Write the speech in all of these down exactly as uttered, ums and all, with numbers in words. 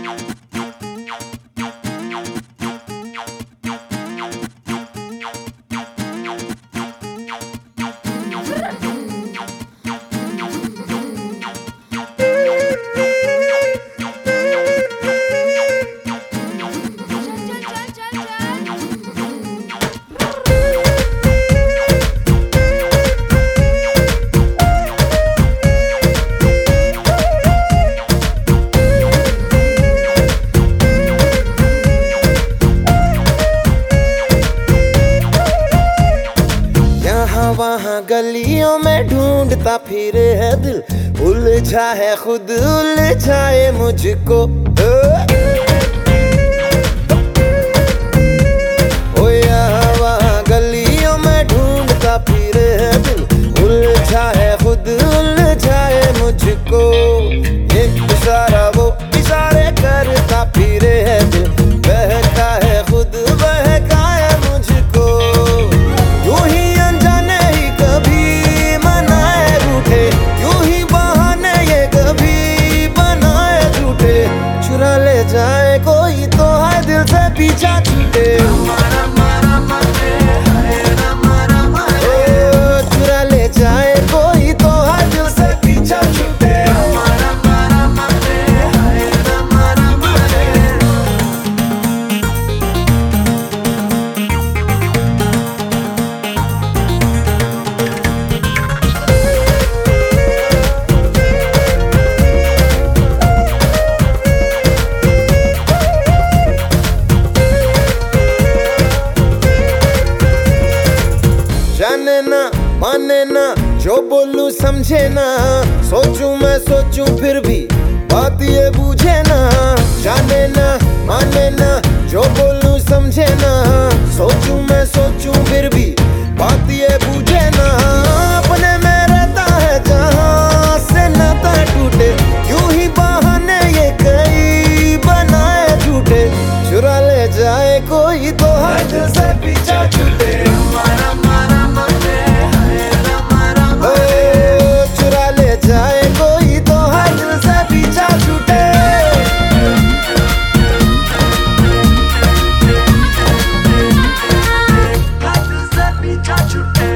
वहाँ गलियों में ढूंढता फिरे है दिल, उलझा है खुद उलझाए मुझको। ओ यहाँ वहाँ गलियों में ढूंढता फिरे है दिल, उलझा है खुद उलझाए मुझको। एक इशारा वो इशारे करता फिरे है दिल, बहका है खुद बहका है मुझको। यूं ही जाए कोई तो है दिल से पीछा छूटे, चुरा ले जाए कोई तो है दिल से पीछा छूटे। जाने ना माने ना जो बोलूं समझे ना, सोचूं मैं सोचूं फिर भी बात ये बूझे ना। जाने ना माने ना जो बोलूं समझे ना, सोचूं मैं सोचूं फिर भी बात ये बूझे ना। अपने में रहता है जहां से नाता टूटे, यूं ही बहाने ये कई बनाए झूठे। चुरा ले जाए कोई तो हाथ से पीछा छूटे, चुरा ले जाए कोई तो हाथ से पीछा छूटे। हाथ से पीछा छूटे।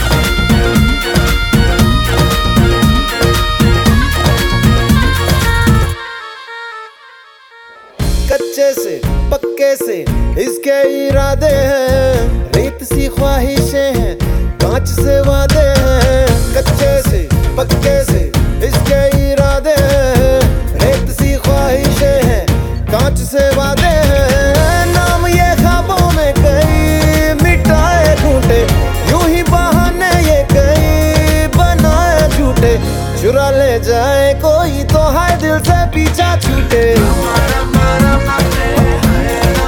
कच्चे से पक्के से इसके इरादे हैं, रेत सी ख्वाहिशें हैं कांच से वादे हैं। कच्चे से पक्के से इसके इरादे हैं, रेत सी ख्वाहिशें हैं कांच से वादे हैं। नाम ये ख्वाबों में कई मिटाए घूंटे, यूं ही बहाने ये कई बनाए झूठे। चुरा ले जाए कोई तो है दिल से पीछा छूटे,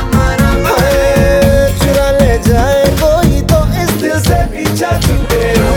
चुरा ले जाए कोई तो इस दिल से पीछा छूटे।